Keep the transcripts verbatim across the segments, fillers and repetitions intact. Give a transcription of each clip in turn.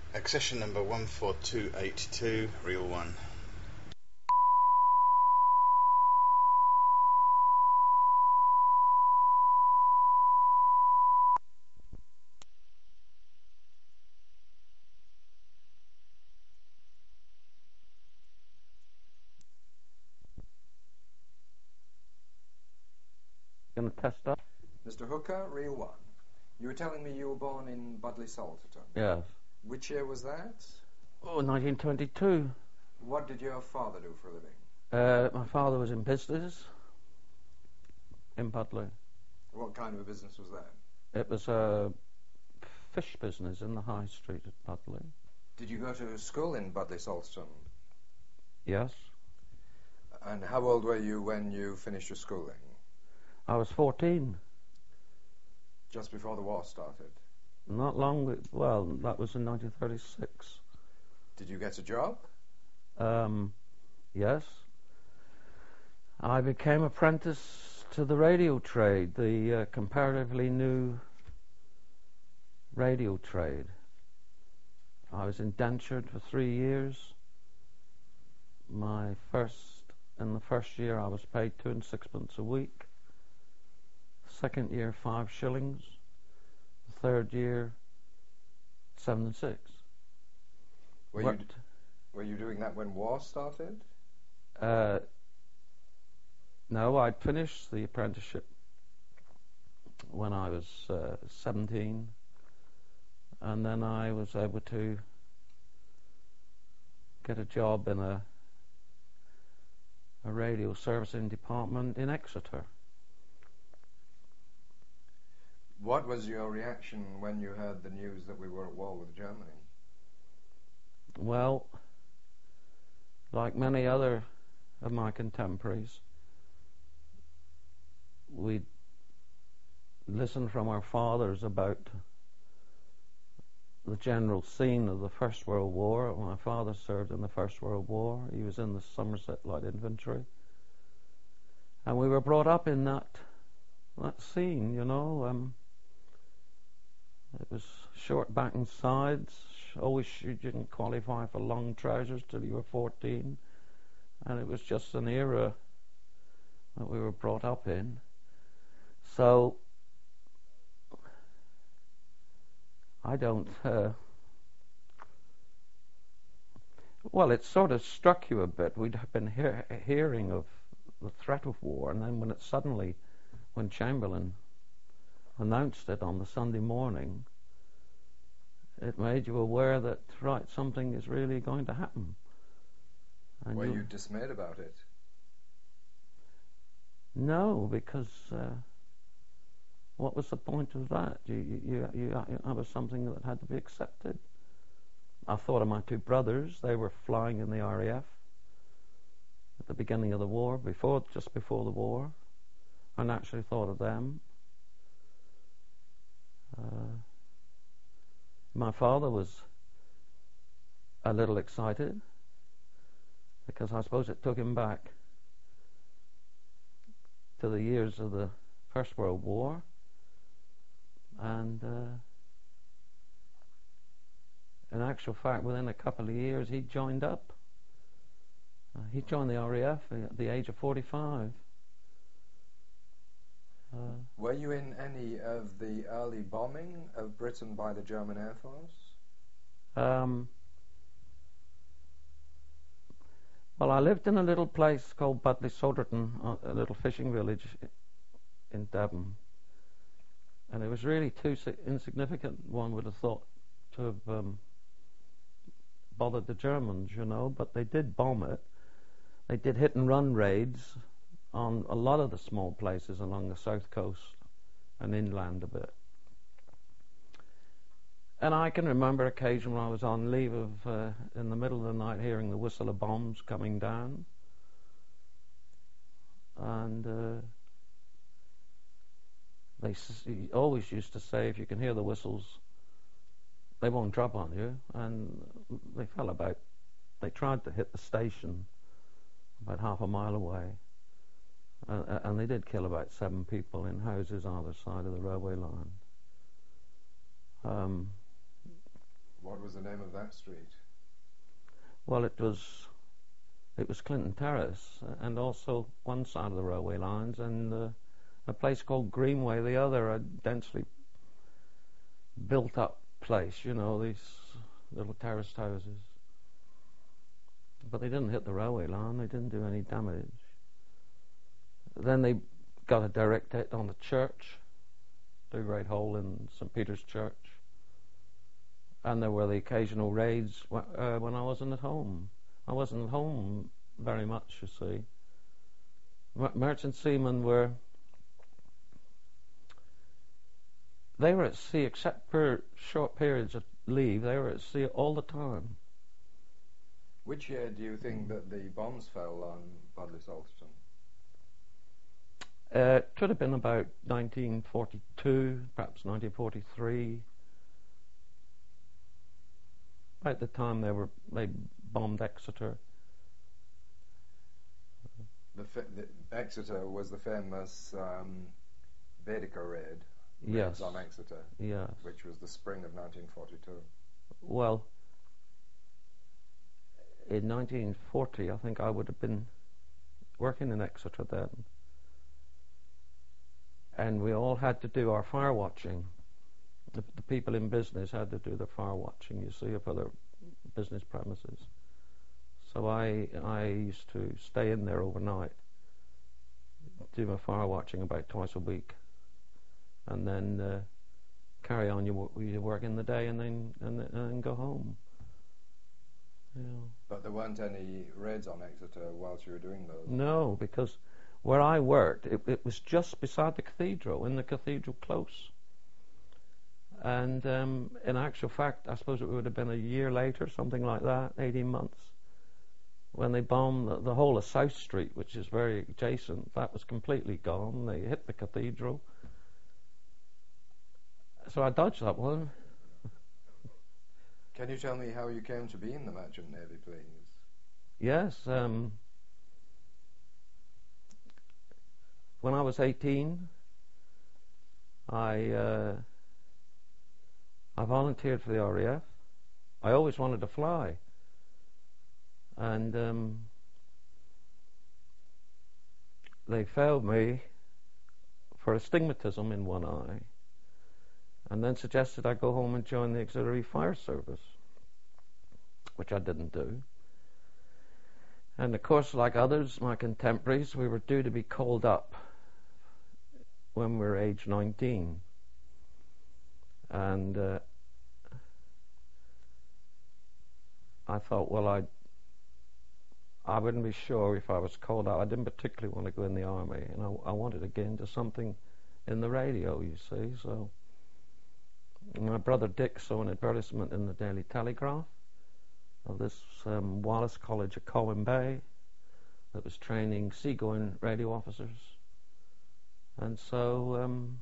Accession number one four two eight two, reel one. Going to test up? Mister Hooker, reel one. You were telling me you were born in Budleigh Salterton. Yes. Which year was that? Oh, nineteen twenty-two. What did your father do for a living? Uh, my father was in business in Budleigh. What kind of a business was that? It was a fish business in the high street at Budleigh. Did you go to school in Budleigh Salterton? Yes. And how old were you when you finished your schooling? I was fourteen. Just before the war started? Not long, well, that was in nineteen thirty-six. Did you get a job? Um, yes. I became apprentice to the radio trade, the uh, comparatively new radio trade. I was indentured for three years. My first, in the first year I was paid two and sixpence a week. Second year, five shillings. The third year, seven and six. Were you, were you doing that when war started? Uh, no, I'd finished the apprenticeship when I was uh, seventeen, and then I was able to get a job in a a radio servicing department in Exeter. What was your reaction when you heard the news that we were at war with Germany? Well, like many other of my contemporaries, we listened from our fathers about the general scene of the First World War. My father served in the First World War. He was in the Somerset Light Infantry. And we were brought up in that that scene, you know. Um, it was short back and sides. Always you didn't qualify for long trousers till you were fourteen. And it was just an era that we were brought up in. So I don't uh, well, it sort of struck you a bit. We'd been hear, hearing of the threat of war, and then when it suddenly, when Chamberlain announced it on the Sunday morning, it made you aware that, right, something is really going to happen. And Were you, you dismayed about it? No, because uh, what was the point of that? You, you, you, you, that was something that had to be accepted. I thought of my two brothers. They were flying in the R A F at the beginning of the war, before, just before the war. I naturally thought of them. Uh, my father was a little excited, because I suppose it took him back to the years of the First World War, and uh, in actual fact, within a couple of years, he joined up. Uh, he joined the R A F at the age of forty-five. Uh, Were you in any of the early bombing of Britain by the German Air Force? Um, well, I lived in a little place called Budleigh Salterton, a little fishing village in Devon. And it was really too insignificant, one would have thought, to have um, bothered the Germans, you know, but they did bomb it. They did hit and run raids on a lot of the small places along the south coast and inland a bit. And I can remember occasion when I was on leave of uh, in the middle of the night hearing the whistle of bombs coming down. And uh, they s- always used to say, if you can hear the whistles, they won't drop on you. And they fell about, they tried to hit the station about half a mile away. Uh, and they did kill about seven people in houses on either side of the railway line. Um, What was the name of that street? Well, it was it was Clinton Terrace, uh, and also one side of the railway lines, and uh, a place called Greenway, the other, a densely built-up place. You know, these little terraced houses. But they didn't hit the railway line. They didn't do any damage. Then they got a direct hit on the church, the great hole in Saint Peter's Church. And there were the occasional raids w- uh, when I wasn't at home. I wasn't at home very much, you see. Mer- merchant seamen were... They were at sea, except for short periods of leave, they were at sea all the time. Which year do you think that the bombs fell on Budleigh Salterton? Uh, it could have been about nineteen forty-two, perhaps nineteen forty-three. At the time they were they bombed Exeter. The, fa- the Exeter was the famous um, Baedeker raid. Yes. Raids on Exeter. Yes. Which was the spring of nineteen forty-two. Well, in nineteen forty, I think I would have been working in Exeter then. And we all had to do our fire watching. The, the people in business had to do the fire watching, you see, for their business premises. So I I used to stay in there overnight, do my fire watching about twice a week, and then uh, carry on your, your work in the day, and then and, and then go home. Yeah. But there weren't any raids on Exeter whilst you were doing those? No, because where I worked, it, it was just beside the cathedral, in the cathedral close. And um, in actual fact, I suppose it would have been a year later, something like that, eighteen months, when they bombed the, the whole of South Street, which is very adjacent. That was completely gone. They hit the cathedral. So I dodged that one. Can you tell me how you came to be in the Merchant Navy, please? Yes. Um, when I was eighteen, I uh, I volunteered for the R A F. I always wanted to fly, and um, they failed me for astigmatism in one eye, and then suggested I go home and join the Auxiliary Fire Service, which I didn't do. And of course, like others, my contemporaries, we were due to be called up when we were age nineteen. And uh, I thought, well, I I wouldn't be sure if I was called out. I didn't particularly want to go in the army, and I, I wanted to get into something in the radio, you see. So my brother Dick saw an advertisement in the Daily Telegraph of this um, Wallace College at Colwyn Bay that was training seagoing radio officers. And so um,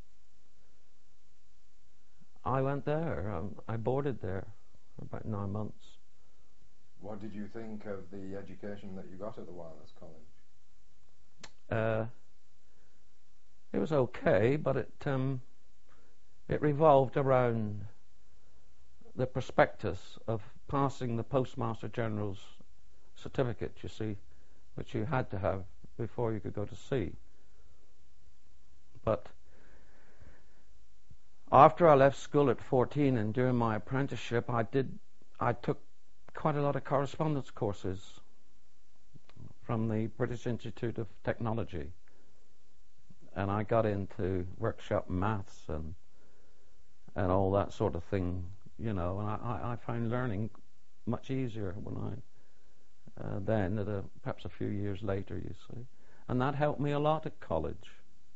I went there. Um, I boarded there for about nine months. What did you think of the education that you got at the Wallace College? Uh, it was okay, but it um, it revolved around the prospectus of passing the Postmaster General's certificate, you see, which you had to have before you could go to sea. But after I left school at fourteen and during my apprenticeship, I did, I took quite a lot of correspondence courses from the British Institute of Technology, and I got into workshop maths and and all that sort of thing, you know, and I, I found learning much easier when I uh, then, at a, perhaps a few years later, you see, and that helped me a lot at college.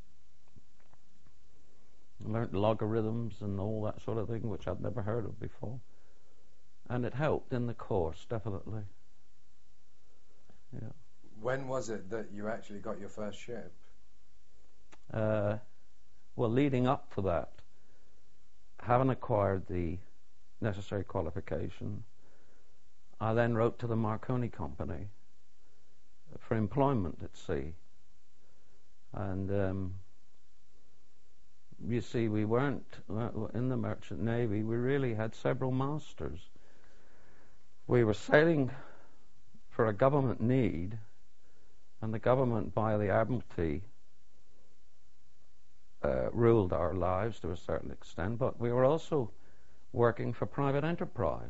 I learnt logarithms and all that sort of thing, which I'd never heard of before. And it helped in the course, definitely. Yeah. When was it that you actually got your first ship? Uh, well, leading up to that, having acquired the necessary qualification, I then wrote to the Marconi Company for employment at sea. And um, you see, we weren't uh, in the merchant navy. We really had several masters. We were sailing for a government need, and the government, by the Admiralty, uh, ruled our lives to a certain extent, but we were also working for private enterprise.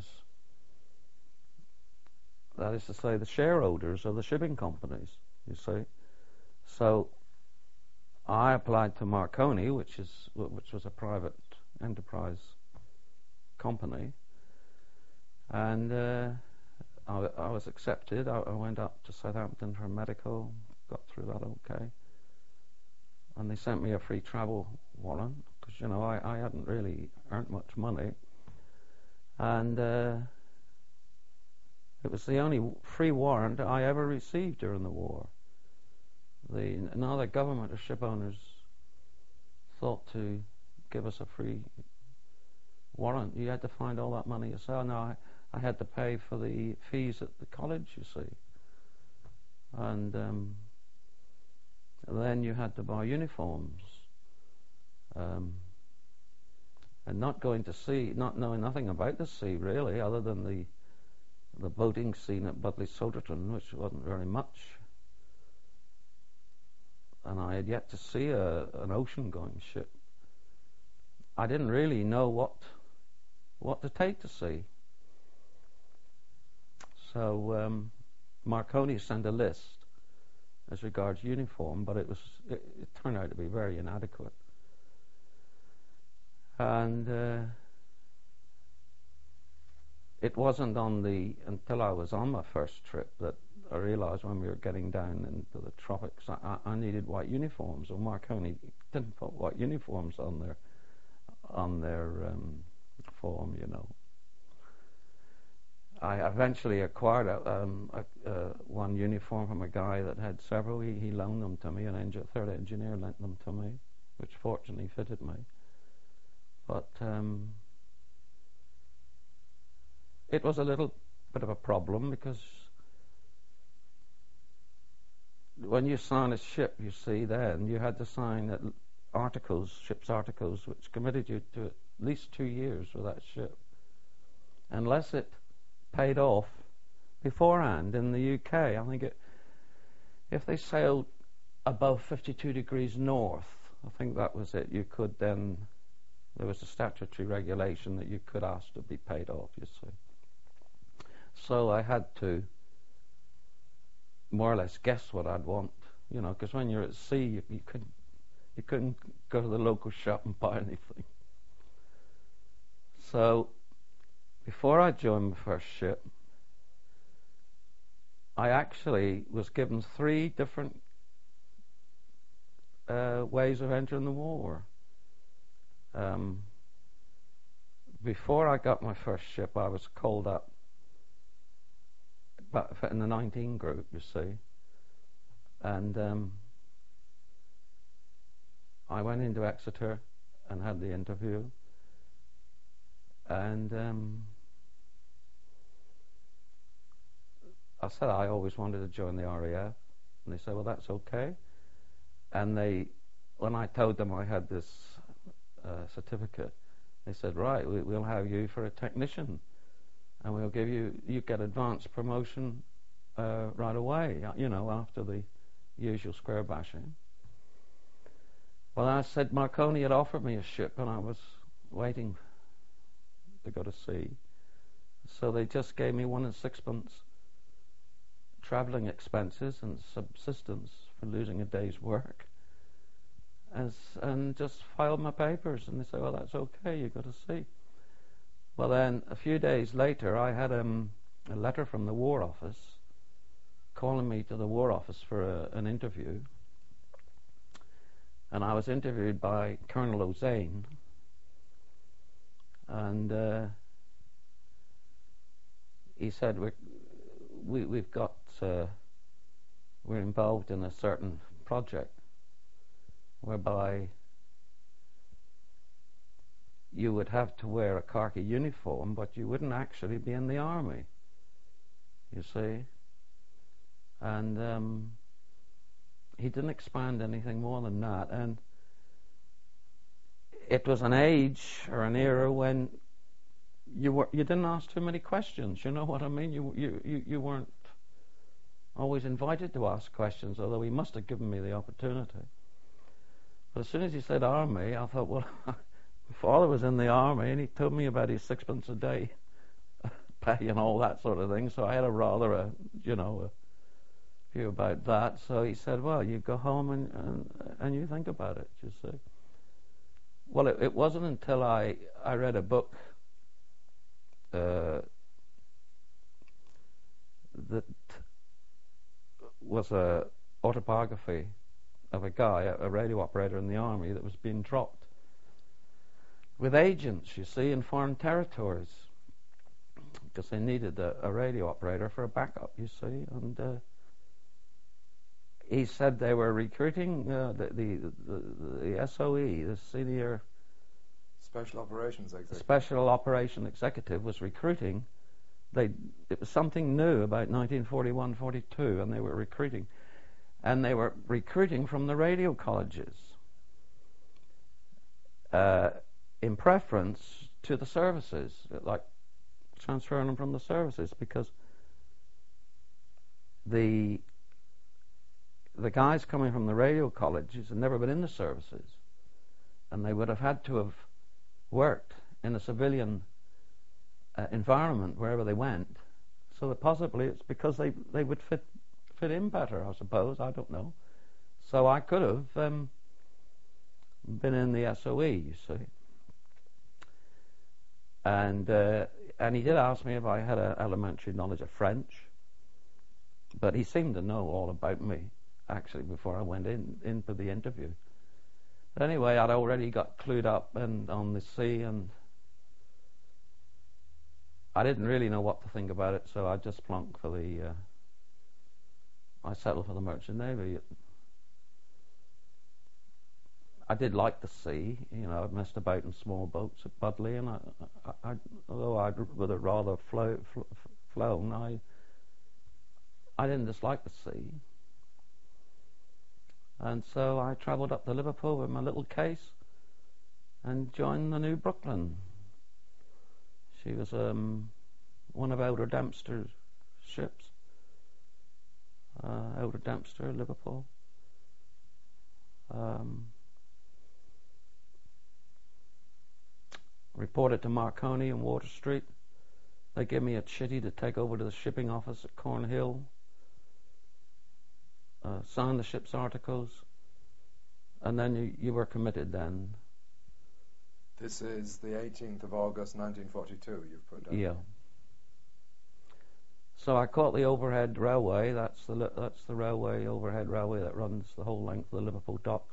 That is to say, the shareholders of the shipping companies, you see. So I applied to Marconi, which is which was a private enterprise company, and uh, I, I was accepted. I, I went up to Southampton for a medical, got through that okay, and they sent me a free travel warrant because, you know, I, I hadn't really earned much money, and uh, it was the only free warrant I ever received during the war. The now the government or ship owners thought to give us a free warrant. You had to find all that money yourself. Now I, I had to pay for the fees at the college, you see, and um, then you had to buy uniforms. Um, and not going to sea, not knowing nothing about the sea really, other than the the boating scene at Budleigh Soderton, which wasn't very much. And I had yet to see a, an ocean-going ship. I didn't really know what what to take to sea. So um, Marconi sent a list as regards uniform, but it was it, it turned out to be very inadequate. And uh, it wasn't on the until I was on my first trip that I realised when we were getting down into the tropics, I, I needed white uniforms. And Marconi didn't put white uniforms on their on their um, form, you know. I eventually acquired a, um, a, uh, one uniform from a guy that had several. He, he loaned them to me. An engi- third engineer lent them to me, which fortunately fitted me. But um, it was a little bit of a problem because when you sign a ship, you see, then you had to sign articles, ship's articles, which committed you to at least two years with that ship, unless it paid off beforehand. In the U K, I think it, if they sailed above fifty-two degrees north, I think that was it, you could then, there was a statutory regulation that you could ask to be paid off, you see. So I had to more or less guess what I'd want, you know, because when you're at sea, you, you couldn't you couldn't go to the local shop and buy anything. So before I joined my first ship, I actually was given three different uh, ways of entering the war. Um, before I got my first ship, I was called up but in the nineteen group, you see, and um, I went into Exeter and had the interview, and um, I said I always wanted to join the R A F, and they said, well, that's okay. And they, when I told them I had this uh, certificate, they said, right, we, we'll have you for a technician, and we'll give you, you get advanced promotion uh, right away, you know, after the usual square bashing. Well, I said Marconi had offered me a ship, and I was waiting to go to sea. So they just gave me one and sixpence travelling expenses and subsistence for losing a day's work, as, and just filed my papers. And they said, well, that's okay, you go to sea. Well, then, a few days later, I had um, a letter from the War Office calling me to the War Office for a, an interview. And I was interviewed by Colonel O'Zane. And uh, he said, we're, we, we've got, uh, we're involved in a certain project whereby you would have to wear a khaki uniform, but you wouldn't actually be in the army, you see. And um, he didn't expand anything more than that. And it was an age or an era when you were you didn't ask too many questions. You know what I mean? You you you, you weren't always invited to ask questions, although he must have given me the opportunity. But as soon as he said army, I thought, well, my father was in the army, and he told me about his sixpence a day pay and all that sort of thing. So I had a rather a you know a view about that. So he said, well, you go home and and, and you think about it. You see. Well, it, it wasn't until I I read a book uh, that was a autobiography of a guy, a, a radio operator in the army, that was being dropped with agents, you see, in foreign territories, because they needed a, a radio operator for a backup, you see, and uh, he said they were recruiting uh, the, the, the the S O E, the senior Special Operations Executive. Special Operation Executive was recruiting. They it was something new about nineteen forty-one forty-two, and they were recruiting, and they were recruiting from the radio colleges, uh, in preference to the services, like transferring them from the services, because the the guys coming from the radio colleges had never been in the services, and they would have had to have worked in a civilian uh, environment wherever they went, so that possibly it's because they, they would fit fit in better, I suppose. I don't know. So I could have um, been in the S O E, you see. And uh, and he did ask me if I had an elementary knowledge of French, but he seemed to know all about me, actually, before I went in in for the interview. But anyway, I'd already got clued up and on the sea, and I didn't really know what to think about it, so I just plunked for the. Uh, I settled for the Merchant Navy. I did like the sea, you know. I'd messed about in small boats at Budley, and I, I, I although I would have rather flow, fl- flown, I, I didn't dislike the sea. And so I travelled up to Liverpool with my little case and joined the New Brooklyn. She was um, one of Elder Dempster's ships. Uh, Elder Dempster, Liverpool. Um, reported to Marconi in Water Street. They gave me a chitty to take over to the shipping office at Cornhill. Uh, signed the ship's articles, and then you, you were committed then. This is the eighteenth of August nineteen forty-two, you've put down. Yeah. So I caught the overhead railway. That's the that's the railway, overhead railway that runs the whole length of the Liverpool docks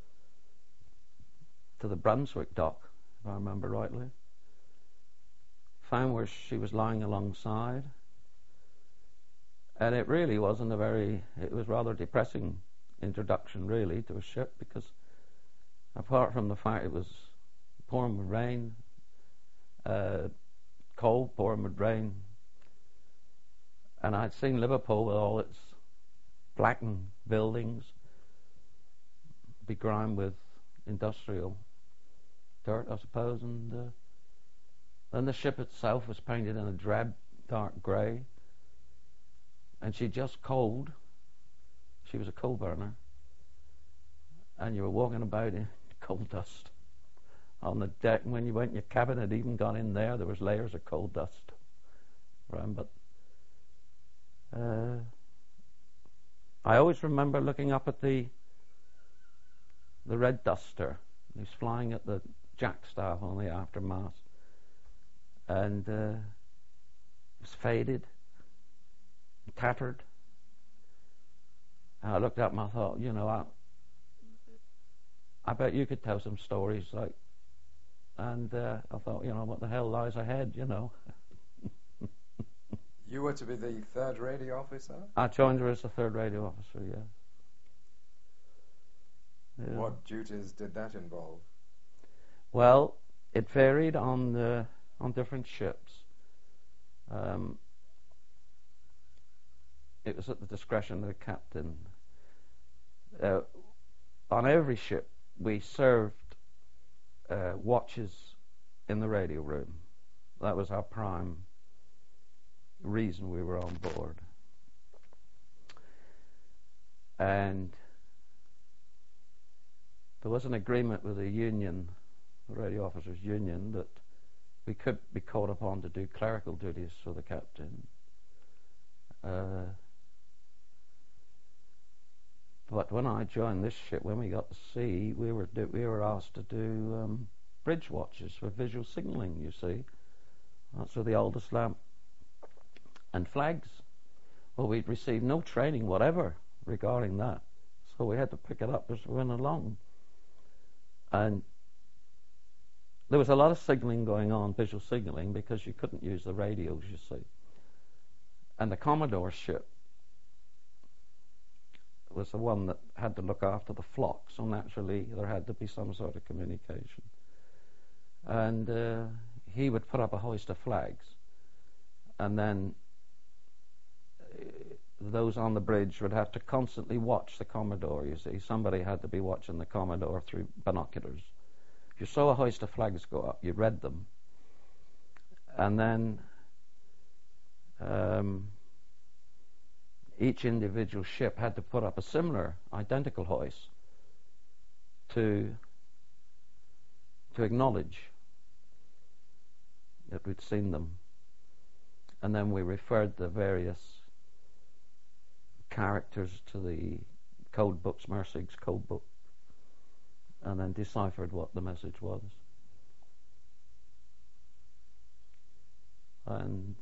to the Brunswick dock, if I remember rightly. Found where she was lying alongside. And it really wasn't a very, it was rather depressing introduction, really, to a ship, because apart from the fact it was pouring with rain, uh, cold, pouring with rain, and I'd seen Liverpool with all its blackened buildings, begrimed with industrial dirt, I suppose, and uh, then the ship itself was painted in a drab, dark grey. And she just cold. She was a coal burner. And you were walking about in coal dust on the deck. And when you went in your cabin, it even got in there. There was layers of coal dust around. But uh, I always remember looking up at the the Red Duster. He was flying at the jackstaff on the aftermast. And uh, it was faded, tattered. And I looked up and I thought, you know, I, I bet you could tell some stories like, and uh, I thought, you know, what the hell lies ahead, you know. You were to be the third radio officer? I joined her as the third radio officer, yeah. yeah. What duties did that involve? Well, it varied on the, on different ships. Um, It was at the discretion of the captain. Uh, on every ship, we served uh, watches in the radio room. That was our prime reason we were on board. And there was an agreement with the union, the radio officers' union, that we could be called upon to do clerical duties for the captain. Uh, but when I joined this ship, when we got to sea, we were do, we were asked to do um, bridge watches for visual signalling. You see, that's with the oldest lamp and flags. Well, we'd received no training whatever regarding that, so we had to pick it up as we went along. And there was a lot of signalling going on, visual signalling, because you couldn't use the radios, you see. And the Commodore ship was the one that had to look after the flock, so naturally there had to be some sort of communication. And uh, he would put up a hoist of flags, and then uh, those on the bridge would have to constantly watch the Commodore, you see. Somebody had to be watching the Commodore through binoculars. If you saw a hoist of flags go up, you read them. And then um, each individual ship had to put up a similar, identical hoist to to acknowledge that we'd seen them. And then we referred the various characters to the code books, Mersig's code book, and then deciphered what the message was. And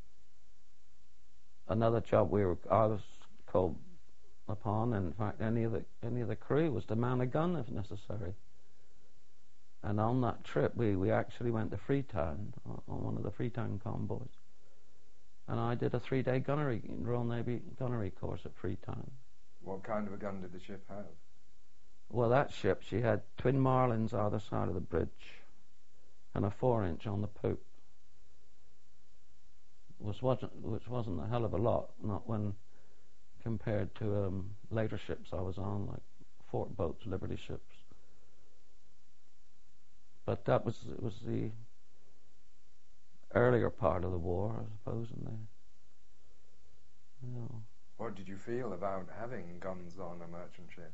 another job we were, I was called upon, and in fact any of the any of the crew, was to man a gun if necessary. And on that trip we, we actually went to Freetown on one of the Freetown convoys. And I did a three-day gunnery, Royal Navy gunnery course at Freetown. What kind of a gun did the ship have? Well, that ship, she had twin Marlins either side of the bridge and a four-inch on the poop, which wasn't, which wasn't a hell of a lot, not when compared to um, later ships I was on, like Fort boats, Liberty ships. But that was it was the earlier part of the war, I suppose, in the, you know. What did you feel about having guns on a merchant ship?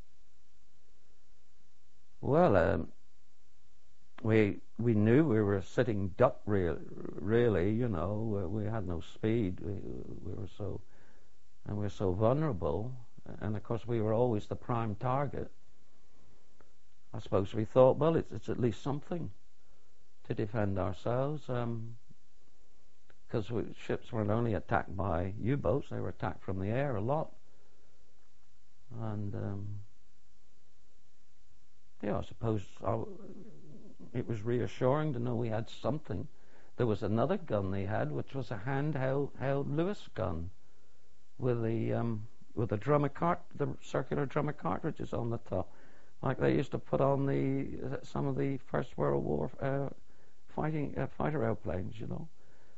Well, um, we we knew we were sitting duck, re- really, you know. We had no speed. We, we were so, and we were so vulnerable. And of course, we were always the prime target. I suppose we thought, well, it's, it's at least something to defend ourselves, because um, ships weren't only attacked by U-boats, they were attacked from the air a lot. And um, yeah, I suppose I, it was reassuring to know we had something. There was another gun they had, which was a handheld held Lewis gun with the um, with the drummer cart, the circular drummer cartridges on the top, like they used to put on the uh, some of the First World War uh, fighting uh, fighter airplanes, you know.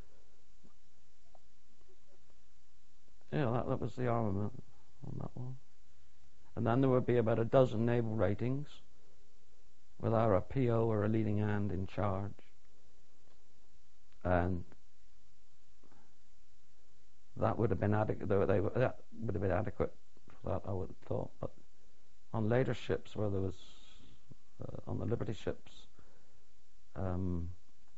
Yeah, that, that was the armament on that one. And then there would be about a dozen naval ratings, with either a P O or a leading hand in charge. And that would have been adequate. They, they, that would have been adequate for that, I would have thought. But on later ships, where there was uh, on the Liberty ships, um,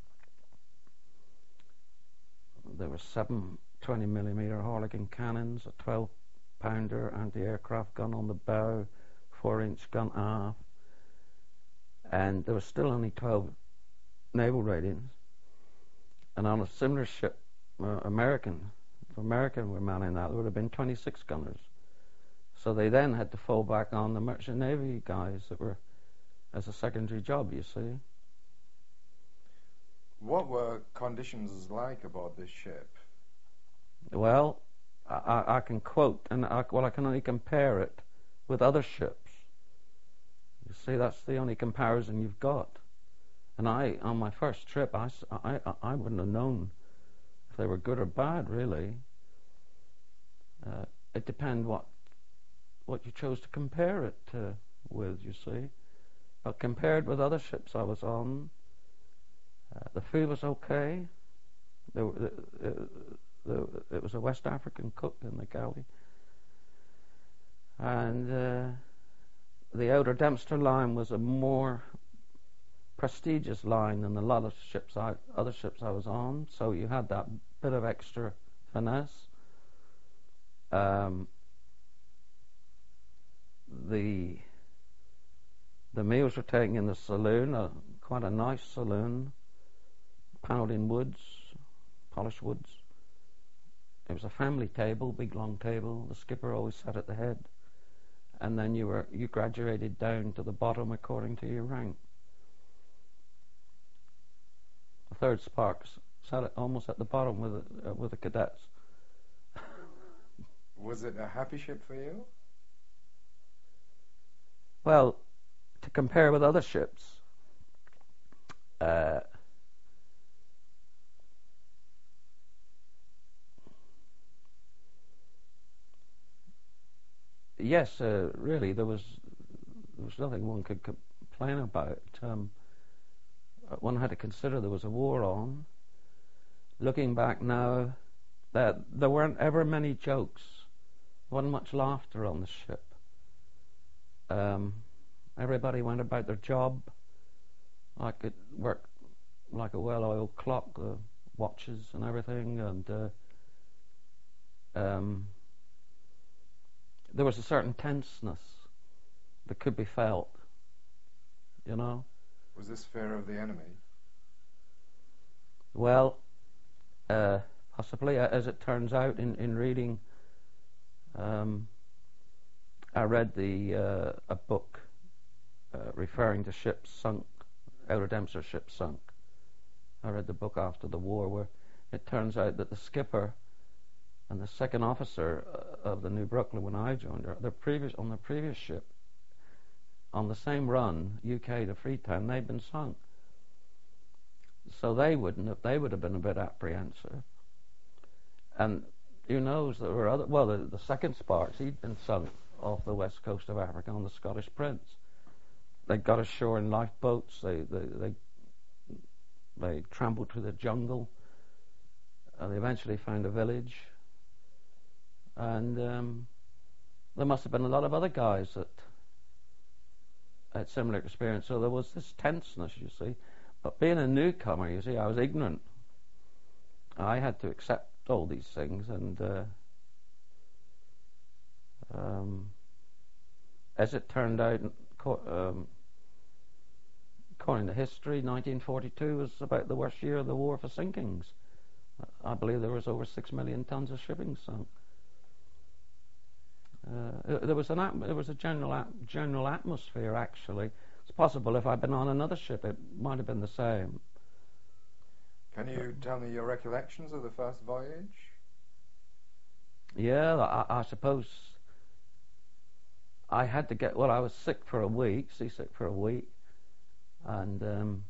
there were seven twenty millimeter Harlequin cannons, a twelve pounder anti-aircraft gun on the bow, four inch gun aft, and there was still only twelve naval ratings. And on a similar ship, uh, American, if American were manning that, there would have been twenty-six gunners. So they then had to fall back on the merchant navy guys that were as a secondary job, you see. What were conditions like aboard this ship? Well, I, I can quote, and I, well, I can only compare it with other ships. You see, that's the only comparison you've got. And I, on my first trip, I, I, I wouldn't have known if they were good or bad, really. Uh, it depends what what you chose to compare it uh, with, you see. But compared with other ships I was on, uh, the food was okay. There, were- uh, there, it was a West African cook in the galley. And uh, the Outer Dempster line was a more prestigious line than a lot of ships I, other ships I was on, so you had that bit of extra finesse. Um, the the meals were taken in the saloon, uh, quite a nice saloon, panelled in woods, polished woods. It was a family table, big long table. The skipper always sat at the head, and then you were you graduated down to the bottom according to your rank. The third Sparks sat at, almost at the bottom with the, uh, with the cadets. Was it a happy ship for you? Well, to compare with other ships, uh, yes, uh, really, there was there was nothing one could complain about. Um, one had to consider there was a war on. Looking back now, that there weren't ever many jokes. There wasn't much laughter on the ship. Um, everybody went about their job like it worked like a well-oiled clock, the watches and everything, and uh, um, there was a certain tenseness that could be felt, you know. Was this fear of the enemy? Well, uh, possibly, as it turns out, in, in reading, um, I read the uh, a book uh, referring to ships sunk, Outer Dempster ships sunk. I read the book after the war, where it turns out that the skipper and the second officer uh, of the New Brooklyn, when I joined her, the previous on the previous ship, on the same run, U K to Freetown, they'd been sunk. So they wouldn't have, they would have been a bit apprehensive. And who knows, there were other, well, the, the second Sparks, he'd been sunk off the west coast of Africa on the Scottish Prince. They got ashore in lifeboats, they, they, they, they trampled through the jungle, and they eventually found a village. And um, there must have been a lot of other guys that had similar experience. So there was this tenseness, you see. But being a newcomer, you see, I was ignorant. I had to accept all these things, and uh, um, as it turned out, um, according to history, nineteen forty-two was about the worst year of the war for sinkings. I believe there was over six million tons of shipping sunk. Uh, there was an atm- there was a general at- general atmosphere. Actually, it's possible if I'd been on another ship, it might have been the same. Can you tell me your recollections of the first voyage? Yeah, I, I suppose I had to get. Well, I was sick for a week, seasick for a week, and um,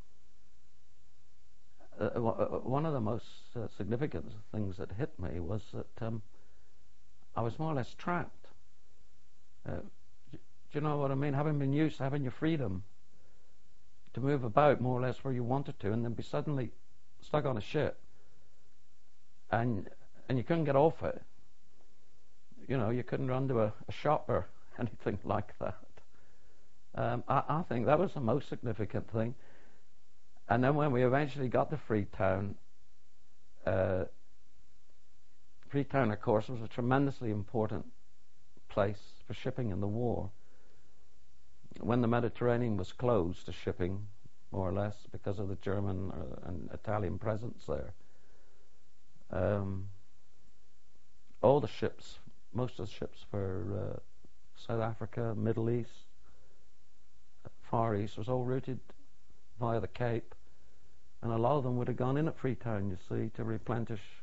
uh, one of the most uh, significant things that hit me was that um, I was more or less trapped. Uh, do you know what I mean? Having been used to having your freedom to move about more or less where you wanted to, and then be suddenly stuck on a ship, and and you couldn't get off it. You know, you couldn't run to a, a shop or anything like that. Um, I, I think that was the most significant thing. And then when we eventually got to Freetown, uh, Freetown, of course, was a tremendously important place for shipping in the war. When the Mediterranean was closed to shipping, more or less, because of the German and Italian presence there, um, all the ships, most of the ships for uh, South Africa, Middle East, Far East, was all routed via the Cape, and a lot of them would have gone in at Freetown, you see, to replenish